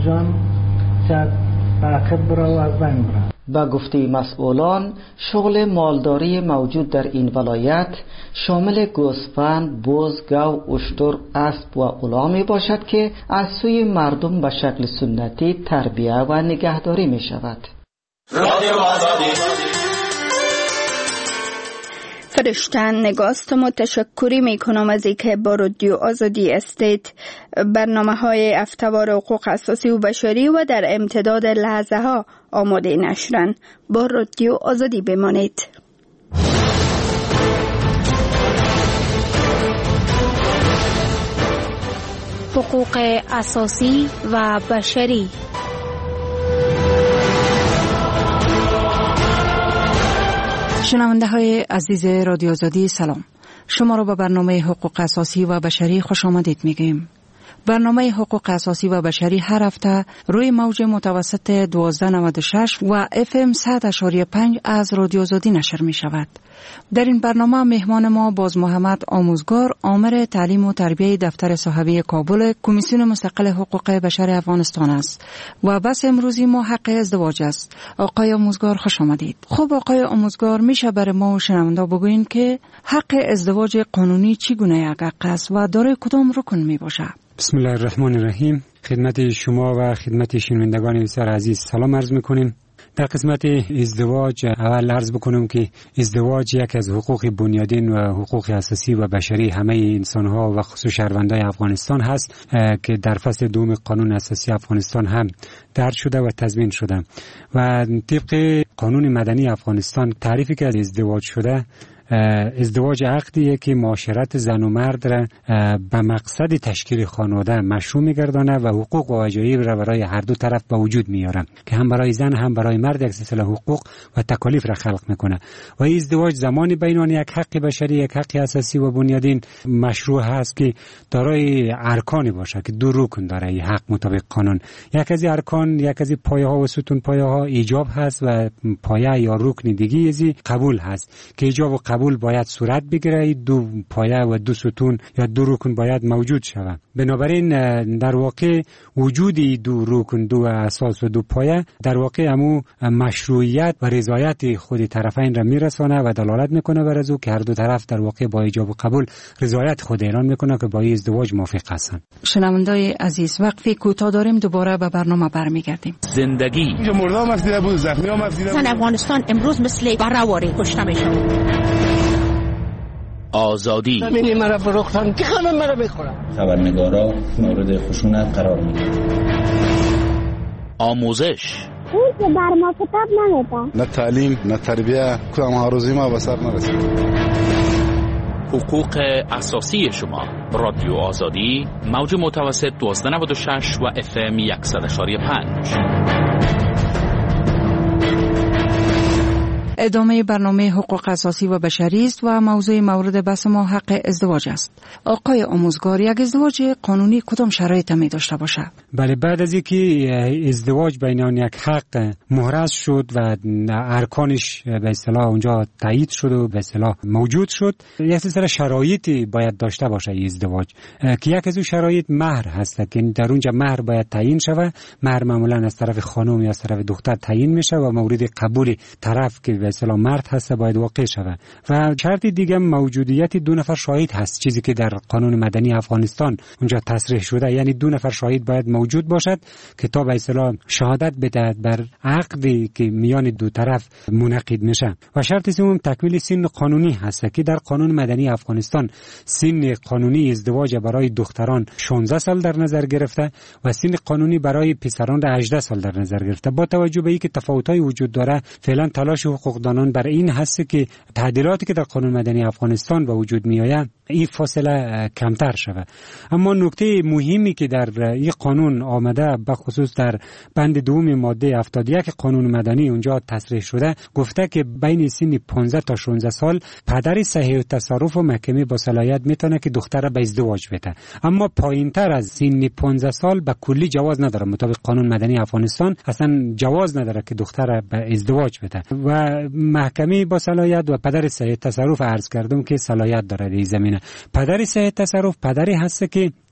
جان شاید تعقیب بره و از بین بره. با گفته مسئولان شغل مالداری موجود در این ولایت شامل گوسفند، بز، گاو، اشتر، اسب و الا می باشد که از سوی مردم به شکل سنتی تربیه و نگهداری می شود. فرشتن نگاستم و تشکری می کنم از اینکه با رادیو آزادی استیت برنامه های افتوار حقوق اساسی و بشری و در امتداد لحظه ها آماده نشرن. با رادیو آزادی بمانید. حقوق اساسی و بشری. شنونده های عزیز رادیو آزادی سلام. شما را به برنامه حقوق اساسی و بشری خوش آمدید میگیم. برنامه حقوق اساسی و بشری هر هفته روی موج متوسط 1296 و FM 100.5 از رادیو آزادی نشر می شود. در این برنامه مهمان ما باز محمد آموزگار، آمر تعلیم و تربیه دفتر صحابی کابل، کمیسیون مستقل حقوق بشر افغانستان است و بس امروزی ما حق ازدواج است. آقای آموزگار خوش آمدید. خب آقای آموزگار، میشه برای ما و شنونده بگوین که حق ازدواج قانونی چگونه یک حق است و دارای کدام رکن می باشد؟ بسم الله الرحمن الرحیم. خدمت شما و خدمت شنوندگان بسیار عزیز سلام عرض میکنیم. در قسمت ازدواج اول عرض بکنم که ازدواج یک از حقوق بنیادین و حقوق اساسی و بشری همه انسانها و خصوص شهروندان افغانستان هست که در فصل دوم قانون اساسی افغانستان هم درج شده و تضمین شده و طبق قانون مدنی افغانستان تعریفی که از ازدواج شده، ازدواج عقدیه که معاشرت زن و مرد را به مقصد تشکیل خانواده مشروع می‌گردانه و حقوق و وجایب را برای هر دو طرف به وجود میاره که هم برای زن هم برای مرد یک سلسله حقوق و تکالیف را خلق میکنه و این ازدواج زمانی بین آن یک حق بشری، یک حق اساسی و بنیادین مشروع هست که دارای ارکانی باشه که دو رکن داره این حق مطابق قانون. یک از ارکان، یک از پایه‌ها و ستون پایه‌ها ایجاب هست و پایه یا رکن دیگه از قبول هست که ایجاب و قبول باید صورت بگیره. دو پایه و دو ستون یا دو رکن باید موجود شود. بنابراین در واقع وجودی دو رکن، دو اساس و دو پایه در واقع همو مشروعیت و رضایت خود طرفین را میرسانه و دلالت میکنه بر از او که هر دو طرف در واقع با ایجاب و قبول رضایت خود اعلان میکنه که با این ازدواج موافق هستند. شنوندای عزیز، وقتی کوتاه داریم دوباره به برنامه برمیگردیم. زندگی اینجا مردم مفیده بود، زخمی ها مفیده بود. افغانستان امروز مثل برهواری کشته میشه. آزادی ببینی مرا فروختن که همه مرا بخورن. خبرنگارا مورد خشونت قرار میگیرن. آموزش اون که بر ما کتاب نمیده. نه تعلیم نه تربیه، کدام هاروزی ما به سر نرسید. حقوق اساسی شما. رادیو آزادی موج متوسط 1296 و FM 100.5. ادامه برنامه حقوق اساسی و بشری است و موضوع مورد بحث ما حق ازدواج است. آقای آموزگار، یک ازدواج قانونی کدام شرایط می داشته باشه؟ بله، بعد از اینکه ازدواج بین آن یک حق محرز شد و ارکانش به اصطلاح اونجا تایید شد و به اصطلاح موجود شد، یک سلسله شرایطی باید داشته باشه این ازدواج که یک از اون شرایط مهر هست که در اونجا مهر باید تعیین شود. مهر معمولا از طرف خانم یا از طرف دختر تعیین میشه و مورد قبول طرف که به اصطلاح مرد هست باید واقع شود. و شرط دیگه موجودیت دو نفر شاهد هست، چیزی که در قانون مدنی افغانستان اونجا تصریح شده، یعنی دو نفر شاهد باید موجود باشد که تا به اصطلاح شهادت بدهد بر عقدی که میان دو طرف منعقد میشه. و شرط سوم تکمیل سن قانونی هست که در قانون مدنی افغانستان سن قانونی ازدواج برای دختران 16 سال در نظر گرفته و سن قانونی برای پسران 18 سال در نظر گرفته. با توجه به اینکه تفاوت‌های وجود داره، فعلا تلاش حقوقدانان برای این هست که تعدیلاتی که در قانون مدنی افغانستان به وجود میآید این فاصله کمتر شود. اما نکته مهمی که در این قانون آمده به خصوص در بند دوم ماده 71 قانون مدنی اونجا تصریح شده، گفته که بین سن 15 تا 16 سال پدر صحیح التصرف و محکمه با صلاحیت میتونه که دختر را به ازدواج بده. اما پایینتر از سن 15 سال به کلی جواز نداره. مطابق قانون مدنی افغانستان اصلا جواز نداره که دختر را به ازدواج بده و محکمه با صلاحیت و پدر صحیح التصرف عرض کردم که صلاحیت داره در زمینه. پدر صحیح التصرف پدری هست که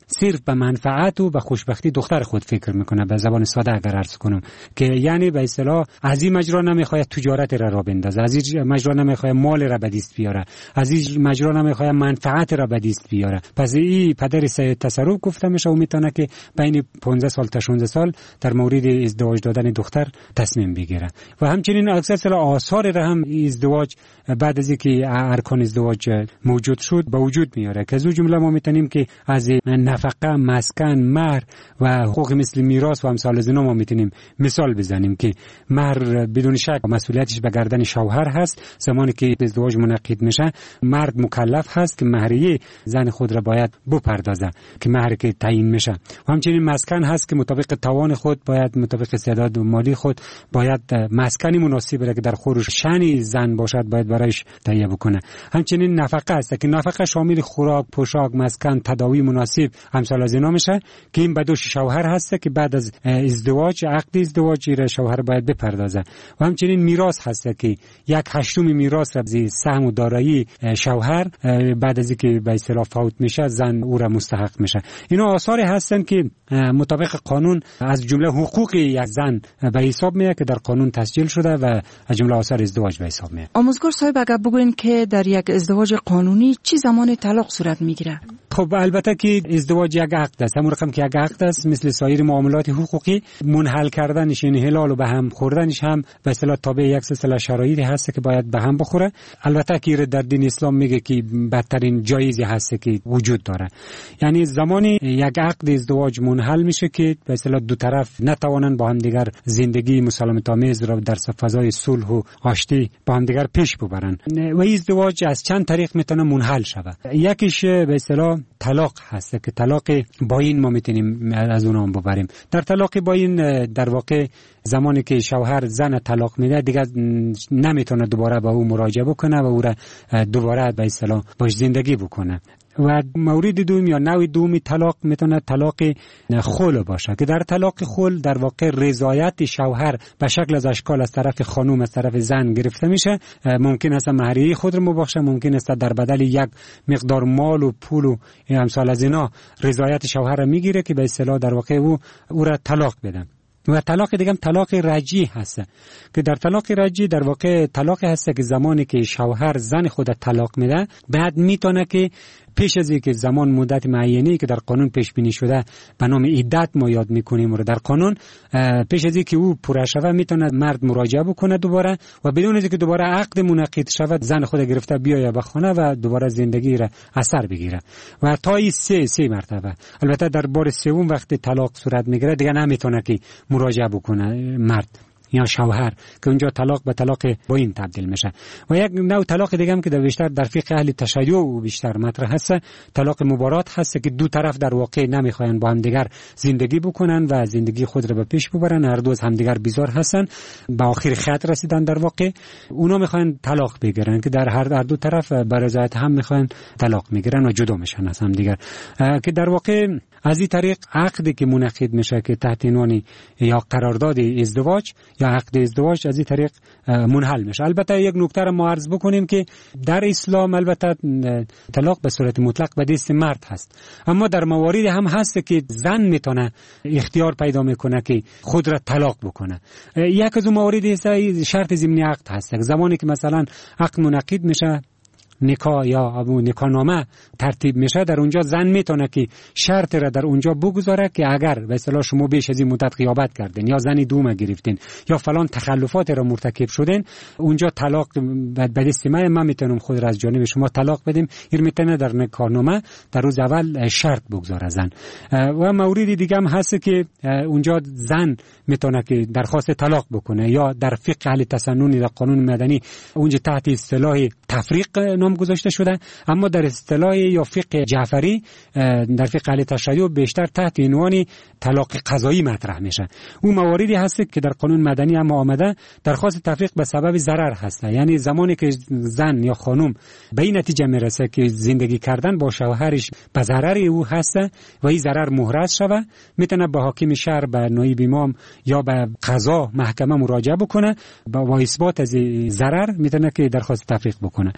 صرف به منفعت و به خوشبختی دختر خود فکر میکنه. به زبان ساده اگر عرض کنم که یعنی به اصطلاح از این مجرا نمیخواد تجارت را بندازه، از این مجرا نمیخواد مال را به دست بیاره، از این مجرا نمیخواد منفعت را به دست بیاره. پس این پدر سید تصرف گفته میشه و میتونه که بین 15 سال تا 16 سال در مورد ازدواج دادن دختر تصمیم بگیره. و همچنین اکثر آثار را هم ازدواج بعد از اینکه ارکان ازدواج موجود شد به وجود میاره که از اون جمله ما میتونیم که از نفقه، مسکن، مهر و حقوق مثل میراث و امثال از اینا ما میتونیم مثال بزنیم که مهر بدون شک مسئولیتش به گردن شوهر هست. زمانی که ازدواج منعقد میشه مرد مکلف هست که مهریه زن خود را باید بپردازه که مهر که تعیین میشه. و همچنین مسکن هست که مطابق توان خود باید مطابق استعداد مالی خود باید مسکنی مناسب را که در خورش شأن زن باشد باید برایش تهیه بکنه. همچنین نفقه است که نفقه شامل خوراک، پوشاک، مسکن، تداوی مناسب امثال از اینا میشه که این به دوش شوهر هست که بعد از ازدواج عقد ازدواج را شوهر باید بپردازه. و همچنین میراث هست که 1/8 میراث را از سهم و دارایی شوهر بعد از اینکه به اصطلاح فوت میشه زن او را مستحق میشه. اینا آثاری هستن که مطابق قانون از جمله حقوق یک زن به حساب میاد که در قانون تسجیل شده و از جمله آثار ازدواج به حساب میاد. آموزگار صاحب اگر بگوین که در یک ازدواج قانونی چه زمان طلاق صورت میگیره؟ خب البته که ازدواج یک عقد است، همون رقم که یک عقد است مثل سایر معاملات حقوقی منحل کردنش یعنی حلال و به هم خوردنش هم به اصطلاح تابع یک سلسله شرایطی هست که باید به هم بخوره. البته که در دین اسلام میگه که بدترین جایزی هست که وجود داره، یعنی زمانی یک عقد ازدواج منحل میشه که به اصطلاح دو طرف نتوانن با هم دیگر زندگی مسالمت آمیز را در فضای صلح و آشتی با هم دیگر پیش ببرن. و ازدواج از چند طریق میتونه منحل شود. یکیش به اصطلاح طلاق هست که طلاق باین ما میتونیم از اون ببریم. در طلاق باین در واقع زمانی که شوهر زن طلاق میده دیگه نمیتونه دوباره با او مراجعه بکنه و او را دوباره به اصطلاح باش زندگی بکنه. و مورد دوم یا نوع دومی طلاق میتونه طلاق خلع باشه که در طلاق خلع در واقع رضایت شوهر به شکل از اشکال از طرف خانم از طرف زن گرفته میشه. ممکن است مهریه خود رو مبخشه، ممکن است در بدل یک مقدار مال و پول و امثال از اینا رضایت شوهر رو میگیره که به اصطلاح در واقع او را طلاق بده. و طلاق دیگه هم طلاق رجعی هست که در طلاق رجعی در واقع طلاق هست که زمانی که شوهر زن خود طلاق میده بعد میتونه که پیش از اینکه زمان مدت معینی که در قانون پیش بینی شده به نام عدت ما یاد میکنیم و در قانون پیش از اینکه او پوره شود میتونه مرد مراجعه بکنه دوباره و بدون اینکه دوباره عقد منعقد شود زن خود گرفته بیایه به خانه و دوباره زندگی را اثر بگیره و تا این سه مرتبه. البته در بار سوم وقتی طلاق صورت میگیره دیگه نمیتونه که مراجعه بکنه مرد یا شوهر که اونجا طلاق به طلاق باین تبدیل میشه. و یک نوع طلاق دیگه هم که در بیشتر در فقه اهل تشیع و بیشتر مطرح هست طلاق مبارات هست که دو طرف در واقع نمیخواین با هم دیگر زندگی بکنن و زندگی خود را به پیش ببرن، هر دو از هم دیگر بیزار هستن، به آخر خط رسیدن در واقع اونا میخواین طلاق بگیرن که در هر دو طرف به رضایت هم میخواین طلاق میگیرن و جدا میشن از هم دیگر که در واقع از این طریق عقدی که منعقد میشه که تحت عنوان یا قرارداد ازدواج یا عقد ازدواج از این طریق منحل میشه. البته یک نکته را ما عرض بکنیم که در اسلام البته طلاق به صورت مطلق به دست مرد هست، اما در مواردی هم هست که زن میتونه اختیار پیدا میکنه که خود را طلاق بکنه. یک از اون مواردی شرط ضمنی عقد هست. زمانی که مثلا عقد منعقد میشه نکاح یا نکاح نامه ترتیب میشه در اونجا زن میتونه که شرط را در اونجا بگذاره که اگر به اصطلاح شما بیش از این مدت غیابت کردین یا زنی دوم گرفتین یا فلان تخلفات را مرتکب شدین اونجا طلاق به دست من میتونم خود را از جانب شما طلاق بدیم. این میتونه در نکاح نامه در روز اول شرط بگذاره زن. و موردی دیگه هم هست که اونجا زن میتونه که درخواست طلاق بکنه یا در فقه اهل تسنن در قانون مدنی اونجا تحت اصطلاح تفریق نام گذاشته شده، اما در اصطلاح یا فقه جعفری در فقه اهل تشیع بیشتر تحت عنوان طلاق قضایی مطرح میشه. اون مواردی هست که در قانون مدنی هم آمده درخواست تفریق به سبب ضرر هست، یعنی زمانی که زن یا خانم به این نتیجه میرسه که زندگی کردن با شوهرش به ضرر او هست و این ضرر محرز شوه میتونه به حاکم شهر به نایب امام یا به قضا محکمه مراجعه بکنه با اثبات از ضرر میتونه که درخواست تفریق بکنه.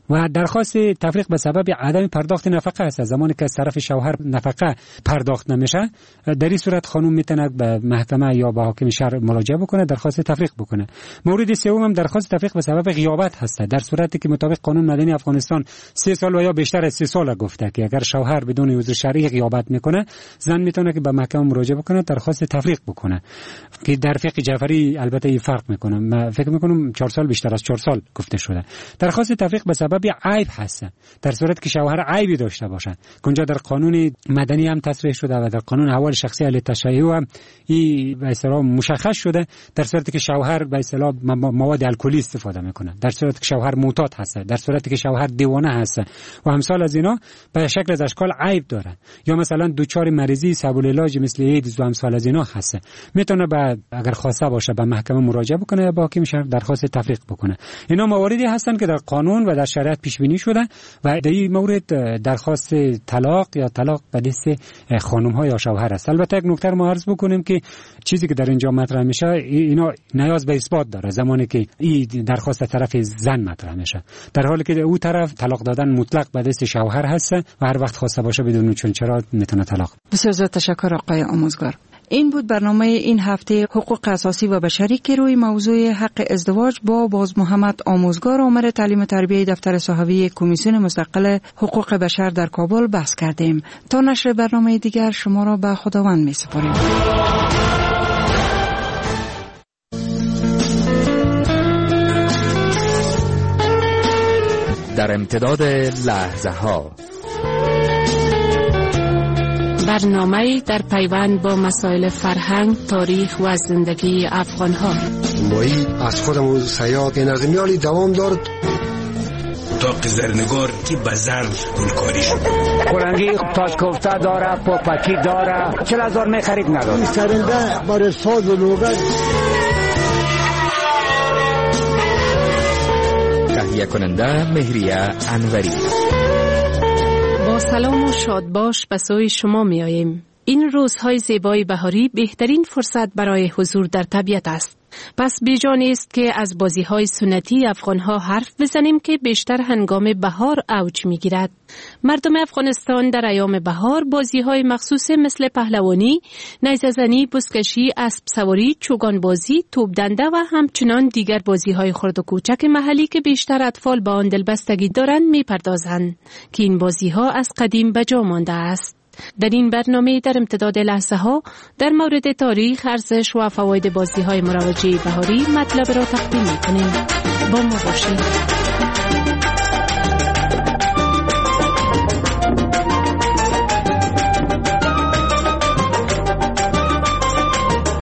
و درخواست تفریق به سبب عدم پرداخت نفقه است. زمانی که از طرف شوهر نفقه پرداخت نمیشه، در این صورت خانم میتونه به محکمه یا به حاکم شهر مراجعه بکنه، درخواست تفریق بکنه. مورد سوم هم درخواست تفریق به سبب غیابت هست. در صورتی که مطابق قانون مدنی افغانستان 3 سال و یا بیشتر از 3 سال گفته که اگر شوهر بدون عذر شرعی غیابت میکنه، زن میتونه که به محکمه مراجعه بکنه، درخواست تفریق بکنه که در فقه جعفری البته این فرق میکنه. من فکر میکنم 4 سال بیشتر از 4 سال گفته شده. درخواست تفریق به سبب عیب هست. در صورتی که شوهر عیبی داشته باشه، اونجا در قانون مدنی هم تصریح شده و در قانون احوال شخصی اهل تشیع هم این به اصطلاح مشخص شده. در صورتی که شوهر به اصطلاح مواد الکلی استفاده میکنه، در صورتی که شوهر معتاد هست، در صورتی که شوهر دیوانه هست و امثال از اینا به شکل از اشکال عیب داره، یا مثلا دوچار مریضی سبب العلاج مثل ایدز و امثال از اینا هست، میتونه اگر خواسته باشه به محکمه مراجعه بکنه یا با حاکم شهر درخواست تفریق بکنه. اینا مواردی هستند که در قانون و در شریعت پیش بینی شده و در این مورد درخواست طلاق یا طلاق به دست خانم ها یا شوهر است. البته یک نکته ما عرض بکنیم که چیزی که در اینجا مطرح میشه اینا نیاز به اثبات داره زمانی که این درخواست طرف زن مطرح میشه، در حالی که او طرف طلاق دادن مطلق به دست شوهر هست و هر وقت خواسته باشه بدون چون چرا میتونه طلاق. بسیار زیاد تشکر آقای آموزگار. این بود برنامه این هفته حقوق اساسی و بشری که روی موضوع حق ازدواج با باز محمد آموزگار آمر تعلیم تربیه دفتر صحوی کمیسیون مستقل حقوق بشر در کابل بحث کردیم. تا نشر برنامه دیگر شما را به خداوند می سپاریم. در امتداد لحظه ها برنامه در پیوند با مسائل فرهنگ، تاریخ و زندگی افغان‌ها. مایی از خودمون سیاد نظمیالی دوام دارد. تاق زرنگار که بزر گلکاری شد. قرنگی تاج کوفته داره، پاپکی داره، 40,000 میخرید نداره. این سرنده برای ساز و لوگت. تهیه کننده مهریه انوری. با سلام و شادباش به سوی شما می آییم. این روزهای زیبای بهاری بهترین فرصت برای حضور در طبیعت است. پس بیجان است که از بازی‌های سنتی افغان‌ها حرف بزنیم که بیشتر هنگام بهار اوج می‌گیرد. مردم افغانستان در ایام بهار بازی‌های مخصوص مثل پهلوانی، نیزه‌زنی، بزکشی، اسب سواری، چوگان بازی، توپ دنده و همچنان دیگر بازی‌های خرد و کوچک محلی که بیشتر اطفال با آن دلبستگی دارند می‌پردازند که این بازی‌ها از قدیم به جا مانده است. در این برنامه در امتداد لحظه ها در مورد تاریخ، ارزش و فواید بازی های مروجه بهاری مطلب را تقدیم می کنیم. با ما باشید.